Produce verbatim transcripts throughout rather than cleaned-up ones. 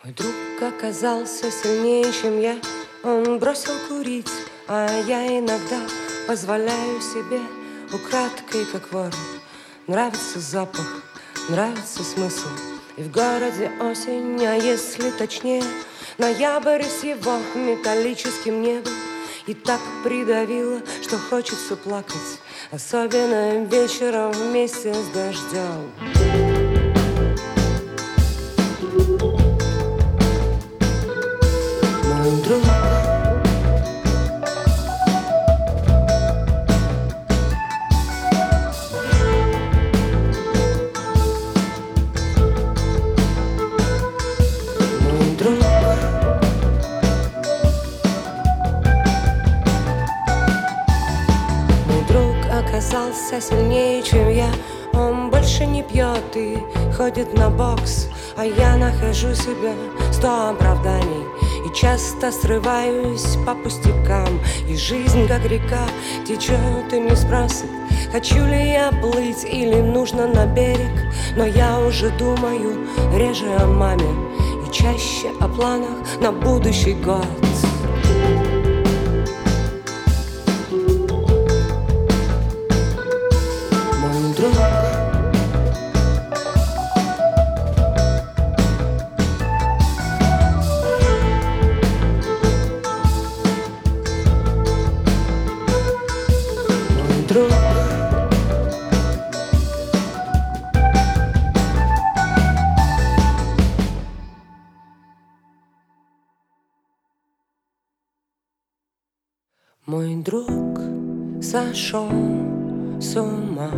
Мой друг оказался сильнее, чем я. Он бросил курить, а я иногда позволяю себе украдкой, как вор. Нравится запах, нравится смысл. И в городе осень, а если точнее, ноябрь с его металлическим небом. И так придавило, что хочется плакать, особенно вечером вместе с дождем. Мой друг, мой друг, мой друг оказался сильнее, чем я. Он больше не пьет и ходит на бокс, а я нахожу себя сто оправданий и часто срываюсь по пустякам. И жизнь, как река, течет и не спрашивает, хочу ли я плыть или нужно на берег. Но я уже думаю реже о маме и чаще о планах на будущий год. Мой друг, друг. Мой друг сошел с ума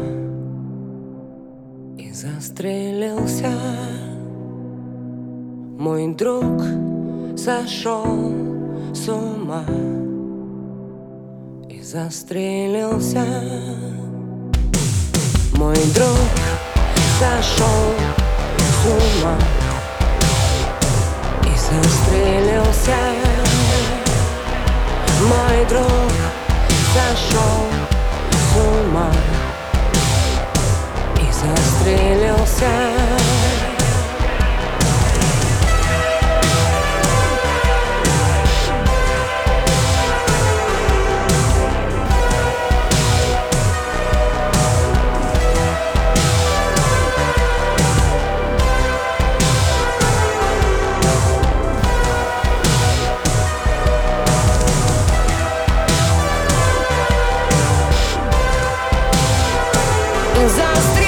и застрелился. Мой друг сошел с ума и застрелился. Мой друг сошел с ума и застрелился. Мой друг сошел с ума и застрелился. Застрелился.